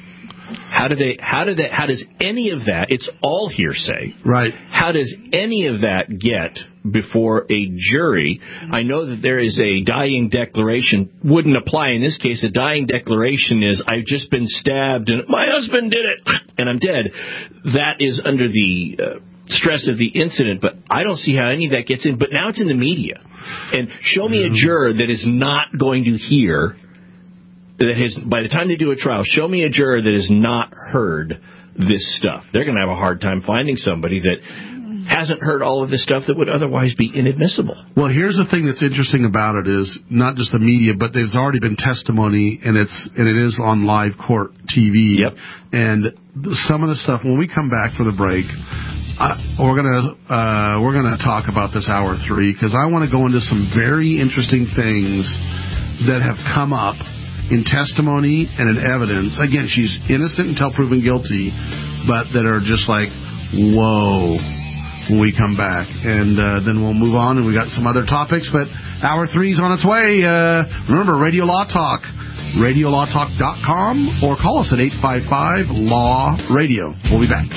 How do they? How do that? How does any of that? It's all hearsay, right? How does any of that get before a jury? I know that there is a dying declaration. Wouldn't apply in this case. A dying declaration is, I've just been stabbed and my husband did it and I'm dead. That is under the uh, stress of the incident, but I don't see how any of that gets in. But now it's in the media, and show me a juror that is not going to hear. That has, by the time they do a trial, show me a juror that has not heard this stuff. They're going to have a hard time finding somebody that hasn't heard all of this stuff that would otherwise be inadmissible. Well, here's the thing that's interesting about it is not just the media, but there's already been testimony, and it's and it is on live court T V. Yep. And some of the stuff, when we come back for the break, I, we're gonna uh, we're gonna talk about this hour three, because I want to go into some very interesting things that have come up in testimony and in evidence. Again, she's innocent until proven guilty, but that are just like, whoa, when we come back. And uh, then we'll move on, and we got some other topics, but hour three's on its way. Uh, remember, Radio Law Talk, radio law talk dot com, or call us at eight five five law radio. We'll be back.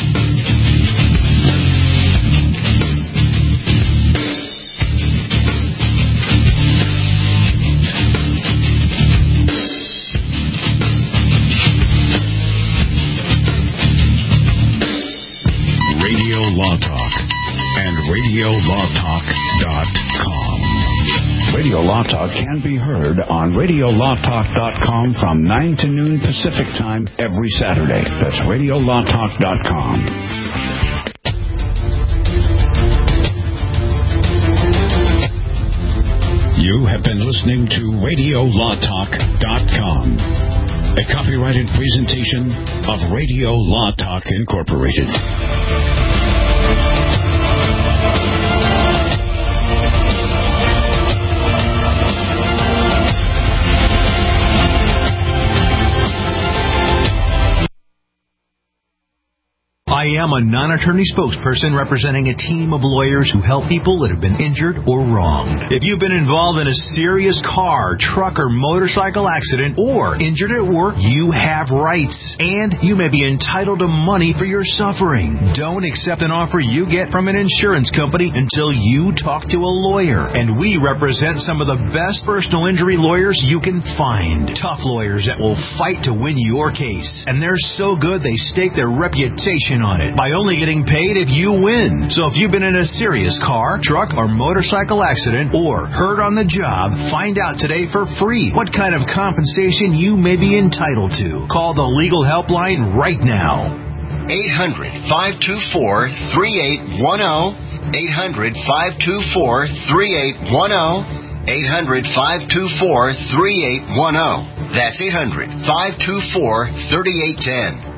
Law Talk and radio law talk dot com. Radio Law Talk can be heard on radio law talk dot com from nine to noon Pacific Time every Saturday. That's radio law talk dot com. You have been listening to radio law talk dot com, a copyrighted presentation of Radio Law Talk Incorporated. I am a non-attorney spokesperson representing a team of lawyers who help people that have been injured or wronged. If you've been involved in a serious car, truck, or motorcycle accident or injured at work, you have rights, and you may be entitled to money for your suffering. Don't accept an offer you get from an insurance company until you talk to a lawyer. And we represent some of the best personal injury lawyers you can find. Tough lawyers that will fight to win your case. And they're so good they stake their reputation on it by only getting paid if you win. So if you've been in a serious car, truck, or motorcycle accident or hurt on the job, find out today for free what kind of compensation you may be entitled to. Call the legal helpline right now. eight hundred, five two four, three eight one zero. eight hundred, five two four, three eight one zero. eight hundred, five two four, three eight one zero. That's eight hundred, five two four, three eight one zero.